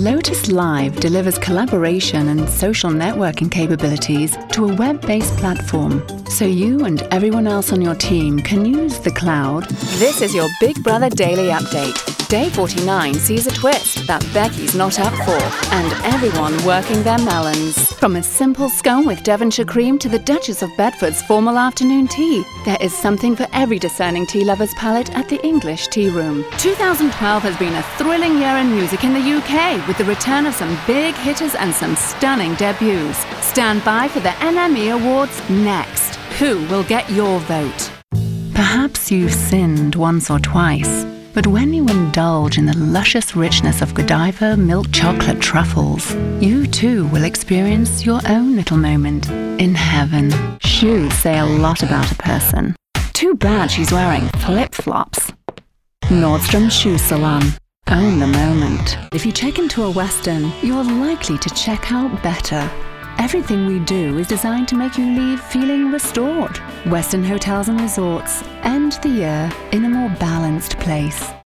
Lotus Live delivers collaboration and social networking capabilities to a web-based platform, so you and everyone else on your team can use the cloud. This is your Big Brother Daily Update. Day 49 sees a twist that Becky's not up for, and everyone working their melons. From a simple scone with Devonshire cream to the Duchess of Bedford's formal afternoon tea, there is something for every discerning tea lover's palate at the English Tea Room. 2012 has been a thrilling year in music in the UK, with the return of some big hitters and some stunning debuts. Stand by for the NME Awards next. Who will get your vote? Perhaps you've sinned once or twice, but when you indulge in the luscious richness of Godiva milk chocolate truffles, you too will experience your own little moment in heaven. Shoes say a lot about a person. Too bad she's wearing flip-flops. Nordstrom Shoe Salon. Own the moment. If you check into a Westin, you're likely to check out better. Everything we do is designed to make you leave feeling restored. Westin Hotels and Resorts. End the year in a more balanced place.